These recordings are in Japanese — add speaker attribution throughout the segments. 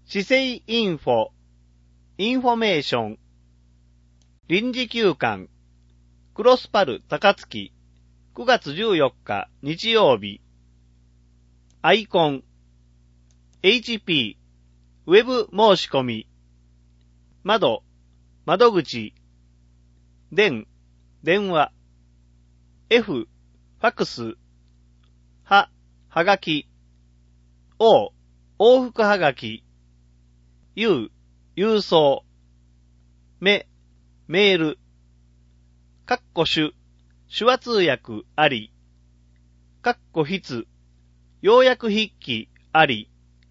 Speaker 1: 市政インフォ、インフォメーション、臨時休館、クロスパル高槻、9月14日日曜日、アイコン、HP、ウェブ申し込み、窓口、電話、F、ファクス、はがき、往復はがき、郵送、メール、手話通訳あり、筆、要約筆記あり、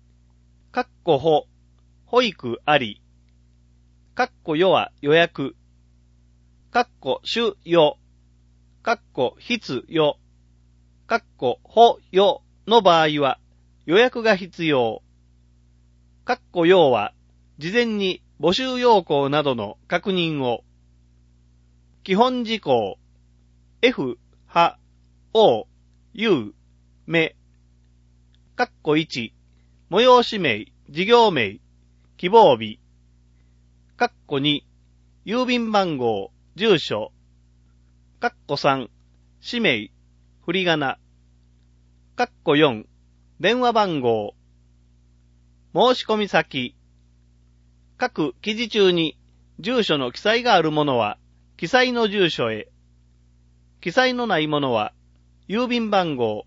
Speaker 1: 保育あり、世は予約、主予、必予、保予の場合は予約が必要。要は事前に募集要項などの確認を。基本事項 F、は、O、U、め。1、催し名、事業名、希望日。2、郵便番号、住所。3、氏名、振り仮名。4、電話番号。申し込み先。各記事中に住所の記載があるものは記載の住所へ。記載のないものは郵便番号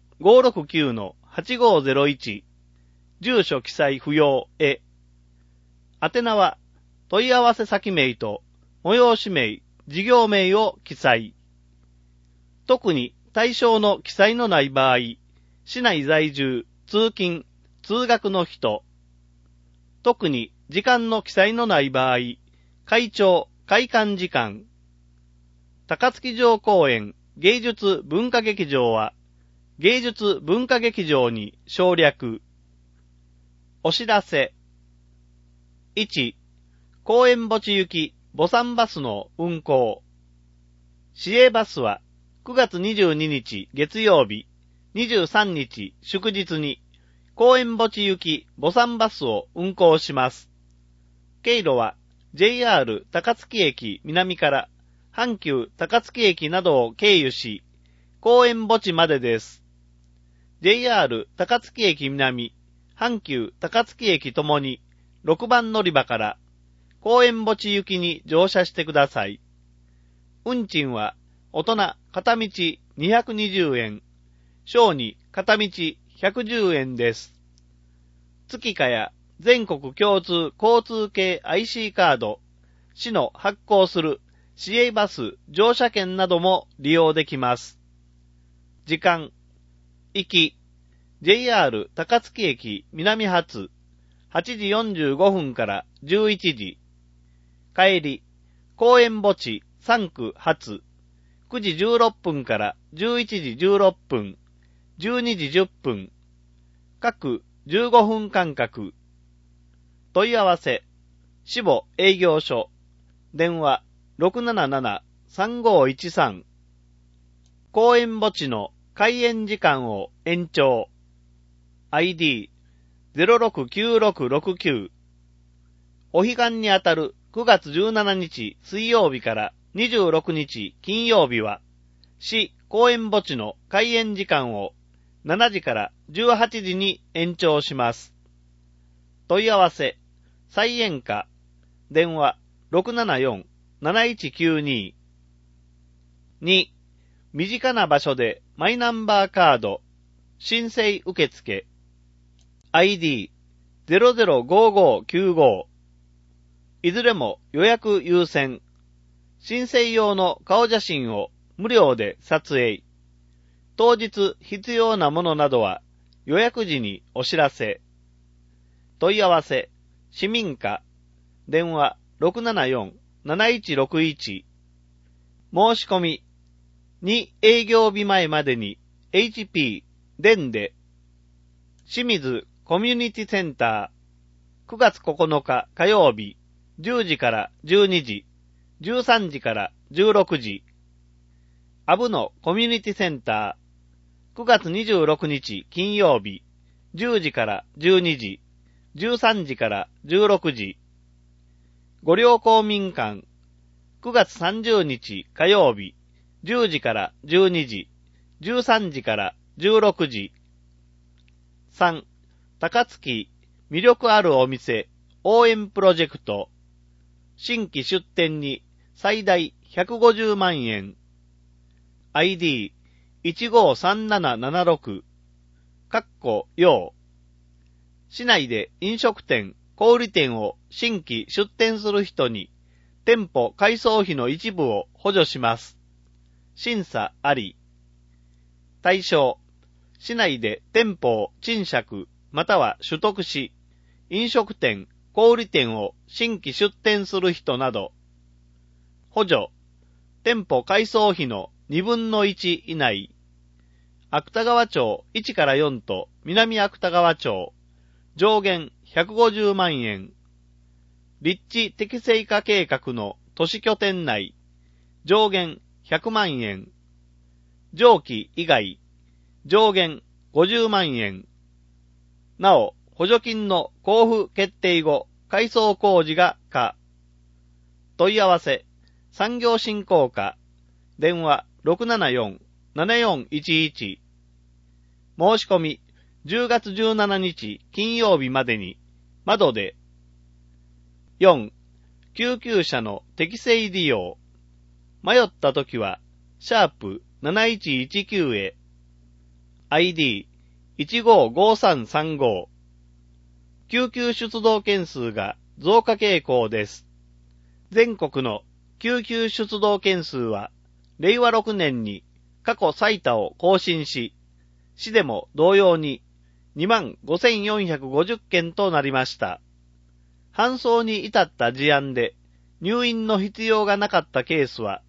Speaker 1: 569-8501 住所記載不要へ。宛名は問い合わせ先名と催し名、事業名を記載。特に対象の記載のない場合、市内在住、通勤、通学の人。特に時間の記載のない場合、会長、会館時間。高槻城公園芸術文化劇場は、芸術文化劇場に省略。お知らせ。1、公園墓地行き墓参バスの運行。市営バスは9月22日月曜日、23日祝日に公園墓地行き墓参バスを運行します。経路は JR 高槻駅南から阪急高槻駅などを経由し、公園墓地までです。JR 高槻駅南、阪急高槻駅ともに6番乗り場から公園墓地行きに乗車してください。運賃は大人片道220円、小児片道110円です。月火や全国共通交通系 IC カード、市の発行する市営バス乗車券なども利用できます。時間、行き、JR 高槻駅南発、8時45分から11時。帰り、公園墓地3区発、9時16分から11時16分、12時10分。各15分間隔。問い合わせ、市母営業所、電話 677-3513。公園墓地の開園時間を延長。ID 069669。お彼岸にあたる9月17日水曜日から26日金曜日は、市公園墓地の開園時間を7時から18時に延長します。問い合わせ、菜園課、電話 674-7192。2、身近な場所でマイナンバーカード、申請受付。ID 005595。いずれも予約優先。申請用の顔写真を無料で撮影。当日必要なものなどは予約時にお知らせ。問い合わせ、市民課、電話 674-7161。申し込み、2営業日前までに HP 電で、清水コミュニティセンター、9月9日火曜日、10時から12時、13時から16時。阿武野コミュニティセンター、9月26日金曜日、10時から12時、 13時から16時。御陵公民館、9月30日火曜日、10時から12時、13時から16時。3、高槻魅力あるお店応援プロジェクト。新規出店に最大150万円。ID153776。用。市内で飲食店、小売店を新規出店する人に店舗改装費の一部を補助します。審査あり。対象、市内で店舗を賃借または取得し、飲食店、小売店を新規出店する人など。補助、店舗改装費の2分の1以内。芥川町1から4と南芥川町、上限150万円。立地適正化計画の都市拠点内、上限100万円。上記以外、上限50万円。なお、補助金の交付決定後、改装工事が可。問い合わせ、産業振興課、電話 674-7411。申し込み、10月17日金曜日までに、窓で。4、救急車の適正利用。迷ったときは、#7119 へ。ID155335。救急出動件数が増加傾向です。全国の救急出動件数は、令和6年に過去最多を更新し、市でも同様に 25,450 件となりました。搬送に至った事案で入院の必要がなかったケースは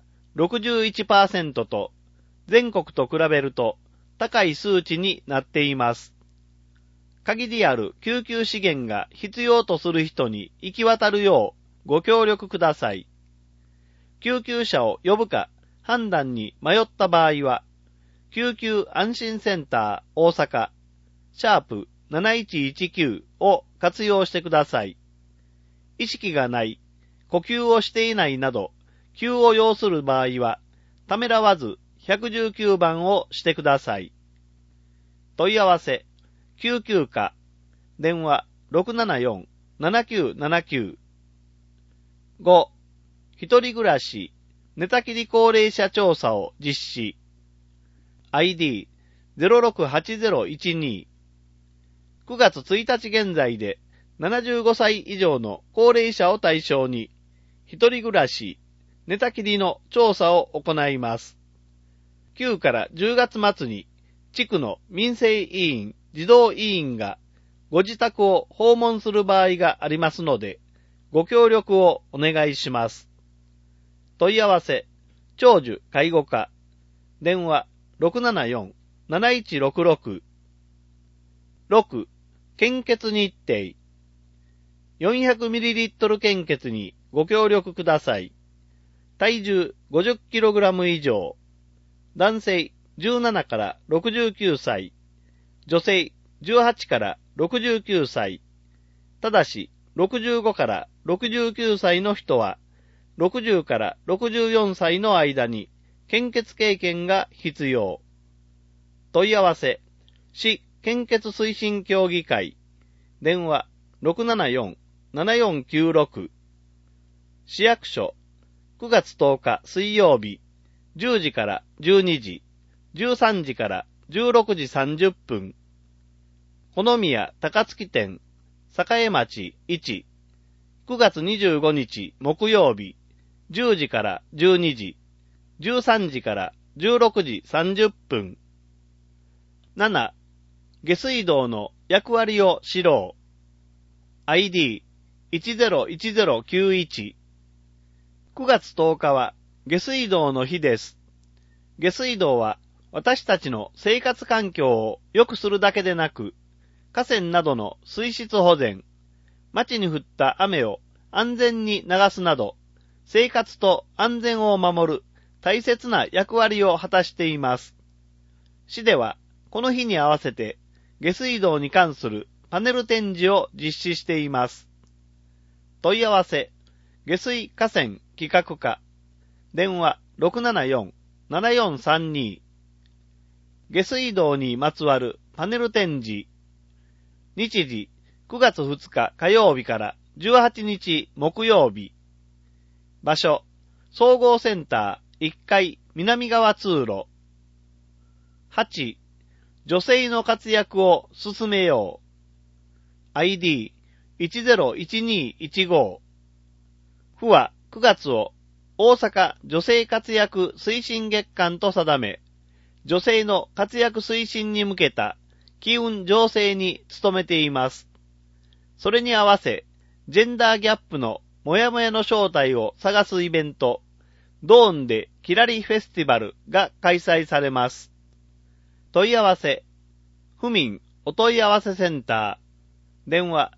Speaker 1: 61% と、全国と比べると高い数値になっています。限りある救急資源が必要とする人に行き渡るようご協力ください。救急車を呼ぶか判断に迷った場合は、救急安心センター大阪、#7119 を活用してください。意識がない、呼吸をしていないなど、急を要する場合は、ためらわず119番をしてください。問い合わせ、救急課、電話 674-7979。5、一人暮らし、寝たきり高齢者調査を実施。ID068012。9月1日現在で75歳以上の高齢者を対象に、一人暮らし、寝たきりの調査を行います。9から10月末に、地区の民生委員、児童委員がご自宅を訪問する場合がありますので、ご協力をお願いします。問い合わせ、長寿介護課、電話 674-7166。6、献血日程。400ml 献血にご協力ください。体重 50kg 以上。男性17から69歳。女性18から69歳。ただし、65から69歳の人は、60から64歳の間に献血経験が必要。問い合わせ、市献血推進協議会、電話 674-7496。市役所、9月10日水曜日、10時から12時、13時から16時30分。穂宮高槻店、栄町1、9月25日木曜日、10時から12時、13時から16時30分。7、下水道の役割を知ろう。ID101091。9月10日は下水道の日です。下水道は私たちの生活環境を良くするだけでなく、河川などの水質保全、町に降った雨を安全に流すなど、生活と安全を守る大切な役割を果たしています。市ではこの日に合わせて下水道に関するパネル展示を実施しています。問い合わせ、下水河川企画課、電話 674-7432。下水道にまつわるパネル展示。日時9月2日火曜日から18日木曜日。場所、総合センター1階南側通路。8、女性の活躍を進めよう。ID101215。府は9月を大阪女性活躍推進月間と定め、女性の活躍推進に向けた機運醸成に努めています。それに合わせ、ジェンダーギャップのもやもやの正体を探すイベント、ドーンでキラリフェスティバルが開催されます。問い合わせ、府民お問い合わせセンター、電話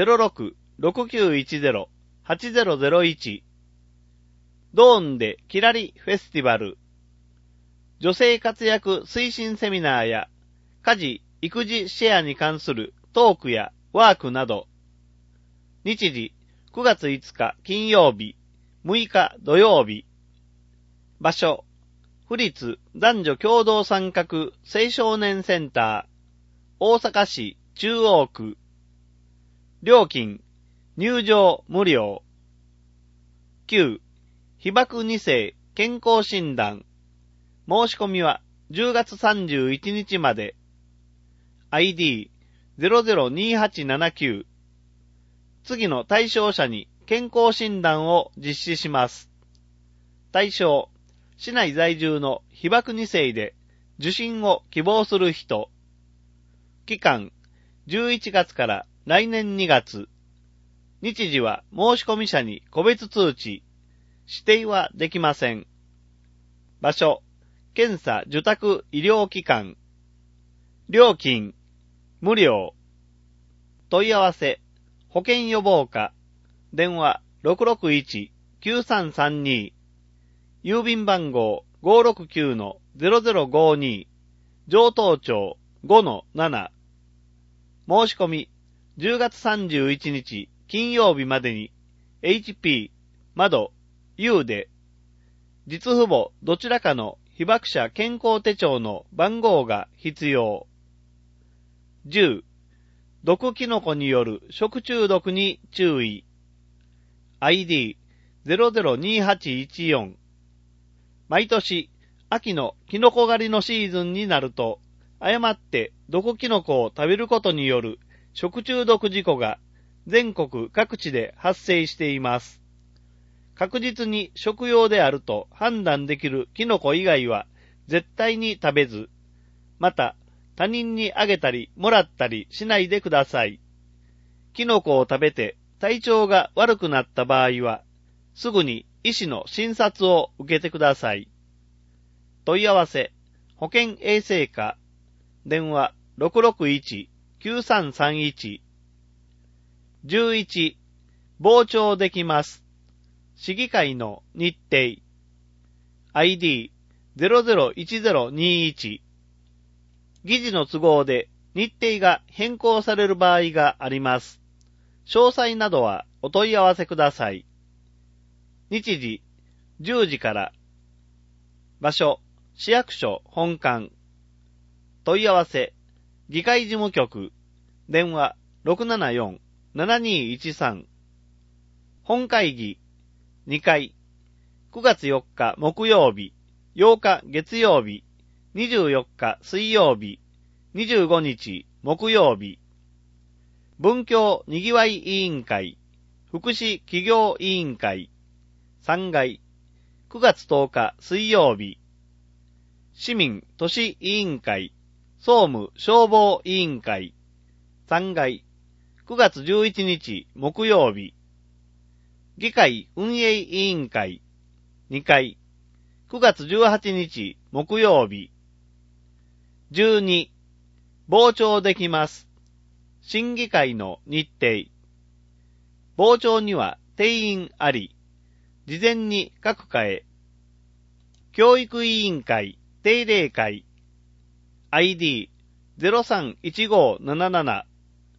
Speaker 1: 06-6910-8001。ドーンでキラリフェスティバル。女性活躍推進セミナーや家事・育児シェアに関するトークやワークなど。日時9月5日金曜日、6日土曜日。場所、府立男女共同参画青少年センター、大阪市中央区。料金、入場無料。9、被爆2世健康診断。申し込みは10月31日まで。ID002879。次の対象者に健康診断を実施します。対象、市内在住の被爆2世で受診を希望する人。期間、11月から来年2月。日時は申し込み者に個別通知。指定はできません。場所、検査受託医療機関。料金、無料。問い合わせ、保険予防課。電話 661-9332。郵便番号 569-0052。城東町 5-7。申し込み、10月31日金曜日までに HP、窓、U で、実父母どちらかの被爆者健康手帳の番号が必要。10、毒キノコによる食中毒に注意。ID002814。毎年、秋のキノコ狩りのシーズンになると、誤って毒キノコを食べることによる食中毒事故が全国各地で発生しています。確実に食用であると判断できるキノコ以外は絶対に食べず、また他人にあげたりもらったりしないでください。キノコを食べて体調が悪くなった場合は、すぐに医師の診察を受けてください。問い合わせ、保健衛生課、電話 661-9331。11、傍聴できます。市議会の日程。ID001021。議事の都合で日程が変更される場合があります。詳細などはお問い合わせください。日時10時から。場所、市役所本館。問い合わせ、議会事務局。電話 674-7213。本会議2回、9月4日木曜日、8日月曜日、24日水曜日、25日木曜日。文教にぎわい委員会、福祉企業委員会、3階、9月10日水曜日。市民都市委員会、総務消防委員会、3階、9月11日木曜日。議会運営委員会、2階、9月18日木曜日。12、傍聴できます。審議会の日程。傍聴には定員あり、事前に各課へ。教育委員会定例会、ID031577。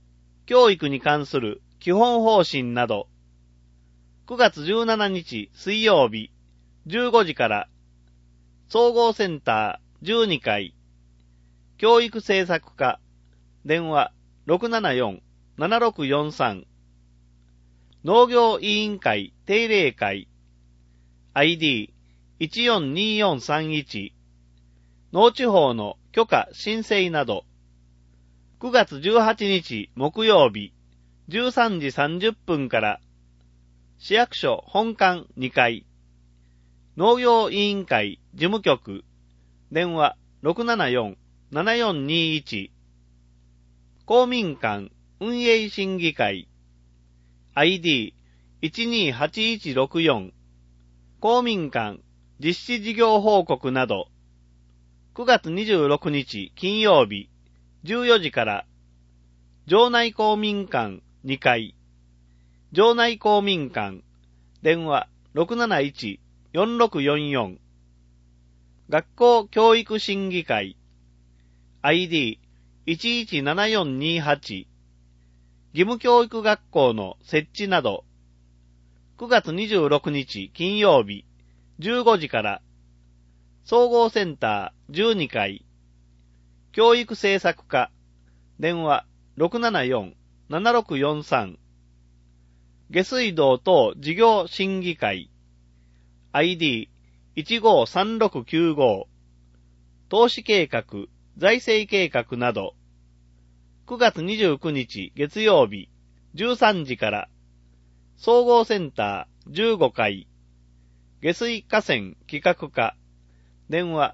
Speaker 1: 教育に関する基本方針など、9月17日水曜日15時から、総合センター12階、教育政策課、電話 674-7643、農業委員会定例会、ID142431、農地法の許可申請など、9月18日木曜日13時30分から、市役所本館2階、農業委員会事務局、電話 674-7421、公民館運営審議会、ID128164、公民館実施事業報告など、9月26日金曜日14時から、城内公民館2階、城内公民館、電話 671-4644、学校教育審議会、ID117428、義務教育学校の設置など、9月26日金曜日15時から、総合センター12階、教育政策課、電話 674-7643、下水道等事業審議会、ID153695、投資計画、財政計画など、9月29日月曜日13時から、総合センター15階、下水河川企画課、電話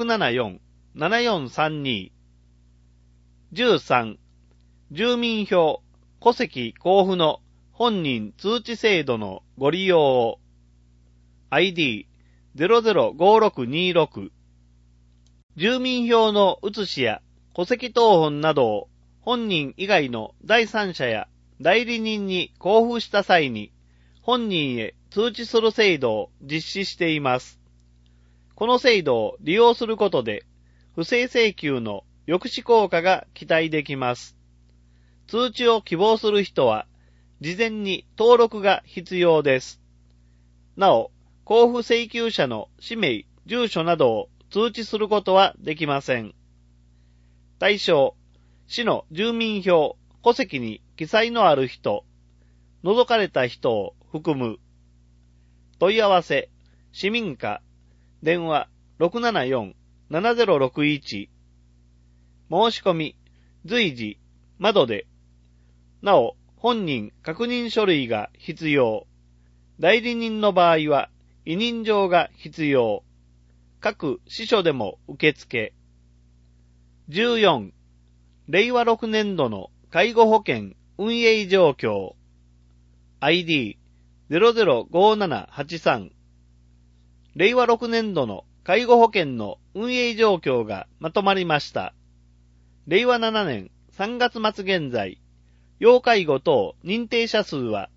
Speaker 1: 674-7432、13、住民票、戸籍交付の本人通知制度のご利用を、ID005626、住民票の写しや戸籍謄本などを本人以外の第三者や代理人に交付した際に本人へ通知する制度を実施しています。この制度を利用することで不正請求の抑止効果が期待できます。通知を希望する人は事前に登録が必要です。なお、交付請求者の氏名、住所などを通知することはできません。対象、市の住民票、戸籍に記載のある人、除かれた人を含む。問い合わせ、市民課、電話 674-7061。申し込み、随時、窓で。なお、本人確認書類が必要。代理人の場合は、委任状が必要。各支所でも受付。14、令和6年度の介護保険運営状況。ID005783。令和6年度の介護保険の運営状況がまとまりました。令和7年3月末現在、要介護等認定者数は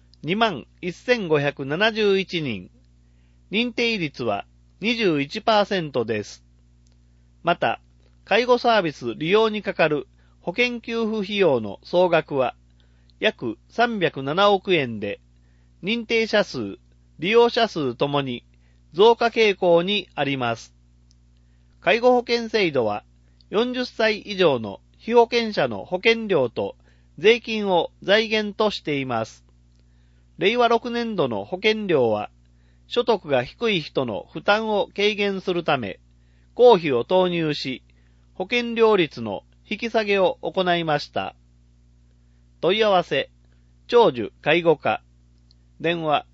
Speaker 1: 21,571 人。認定率は 21% です。また、介護サービス利用にかかる保険給付費用の総額は約307億円で、認定者数、利用者数ともに増加傾向にあります。介護保険制度は40歳以上の被保険者の保険料と税金を財源としています。令和6年度の保険料は所得が低い人の負担を軽減するため、公費を投入し、保険料率の引き下げを行いました。問い合わせ、長寿介護課、電話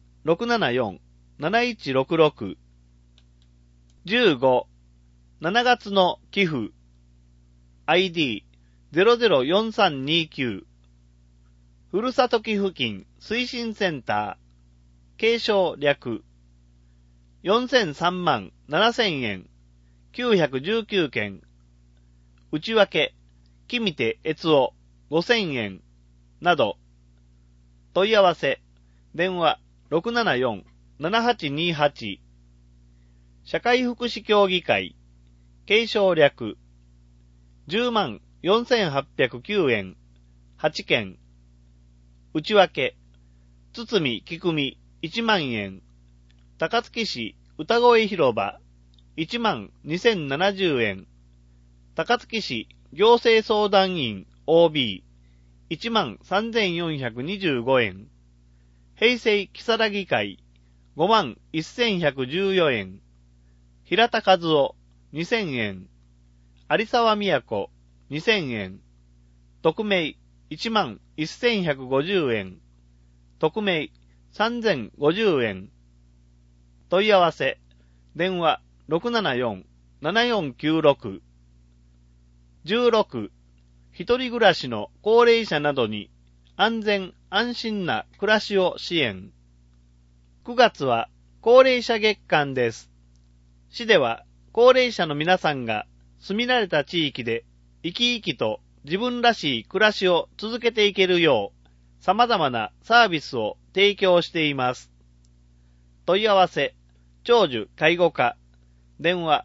Speaker 1: 674-7166。15、7月の寄付、ID004329。ふるさと寄付金推進センター、継承略、4003万7000円、919件、内訳、君手悦夫5000円、など、問い合わせ、電話 674-7828。社会福祉協議会、継承略、10万4809円、 8件。内訳。堤菊見1万円。高槻市歌声広場1万2070円。高槻市行政相談員 OB 1万3425円。平成木更木会5万1114円。平田和夫2000円。有沢都2000円。匿名1万1150円。匿名3050円。問い合わせ。電話 674-7496。16。一人暮らしの高齢者などに安全安心な暮らしを支援。9月は高齢者月間です。市では高齢者の皆さんが住み慣れた地域で生き生きと自分らしい暮らしを続けていけるよう様々なサービスを提供しています。問い合わせ、長寿介護課、電話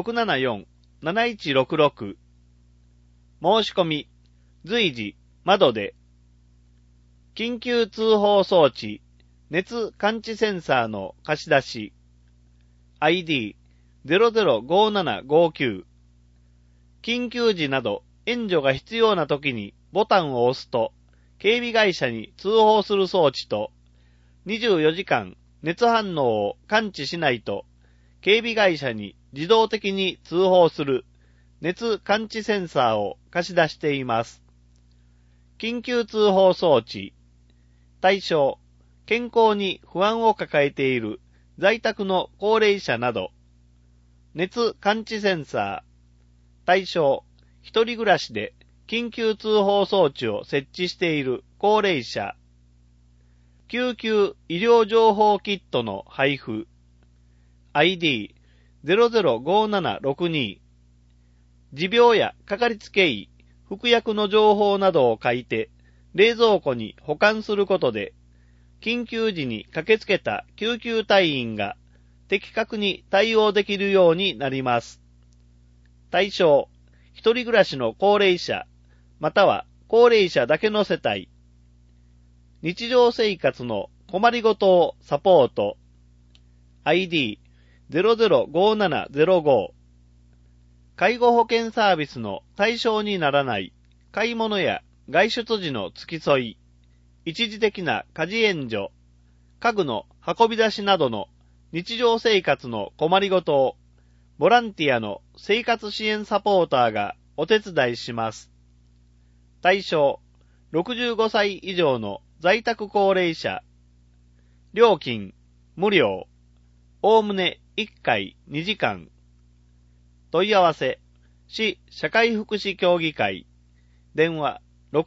Speaker 1: 674-7166。申し込み、随時、窓で。緊急通報装置、熱感知センサーの貸し出し。ID005759。緊急時など援助が必要な時にボタンを押すと、警備会社に通報する装置と、24時間熱反応を感知しないと、警備会社に自動的に通報する熱感知センサーを貸し出しています。緊急通報装置。対象、健康に不安を抱えている在宅の高齢者など。熱感知センサー。対象、一人暮らしで緊急通報装置を設置している高齢者。救急医療情報キットの配布。ID005762。持病やかかりつけ医、服薬の情報などを書いて、冷蔵庫に保管することで、緊急時に駆けつけた救急隊員が的確に対応できるようになります。対象、一人暮らしの高齢者、または高齢者だけの世帯。日常生活の困りごとをサポート。ID005705。介護保険サービスの対象にならない買い物や外出時の付き添い、一時的な家事援助、家具の運び出しなどの日常生活の困りごとをボランティアの生活支援サポーターがお手伝いします。対象、65歳以上の在宅高齢者。料金、無料。おおむね1回2時間。問い合わせ、市社会福祉協議会。電話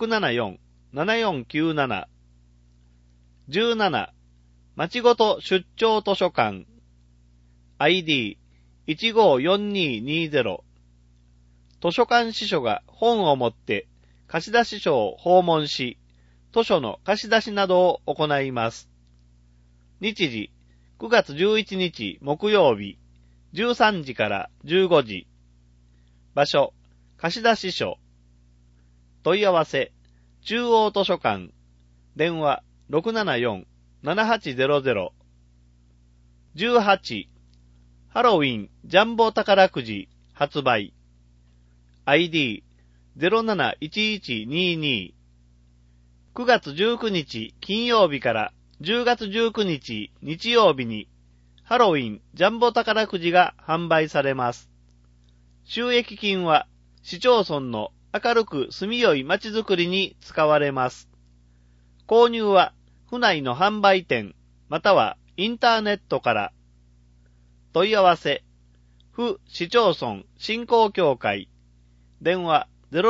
Speaker 1: 674-7497。17、町ごと出張図書館。ID154220。図書館司書が本を持って貸出所を訪問し、図書の貸し出しなどを行います。日時、9月11日木曜日、13時から15時。場所、貸出所。問い合わせ、中央図書館。電話 674-7800。18、ハロウィンジャンボ宝くじ発売。ID071122。9月19日金曜日から10月19日日曜日にハロウィンジャンボ宝くじが販売されます。収益金は市町村の明るく住みよい街づくりに使われます。購入は府内の販売店またはインターネットから。問い合わせ、府市町村振興協会。電話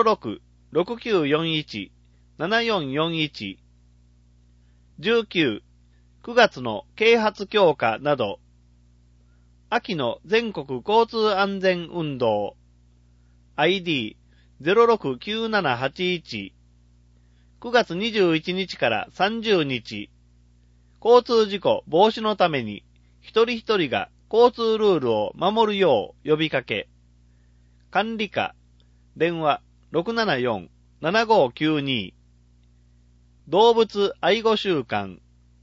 Speaker 1: 06-6941-7441。19、9月の啓発強化など。秋の全国交通安全運動。ID069781。9月21日から30日。交通事故防止のために一人一人が交通ルールを守るよう呼びかけ。管理課。電話 674-7592。 動物愛護週間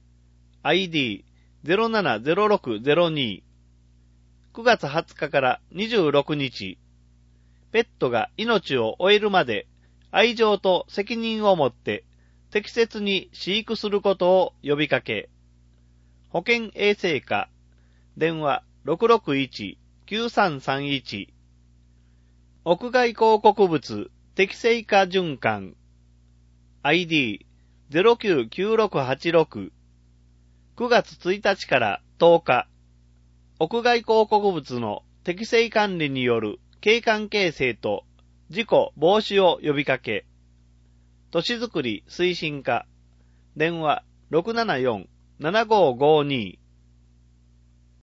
Speaker 1: ID070602 9月20日から26日、ペットが命を終えるまで愛情と責任を持って適切に飼育することを呼びかけ、保健衛生課、電話661-9331、屋外広告物適正化循環、ID099686、9月1日から10日、屋外広告物の適正管理による景観形成と事故防止を呼びかけ、都市づくり推進課、電話674-7552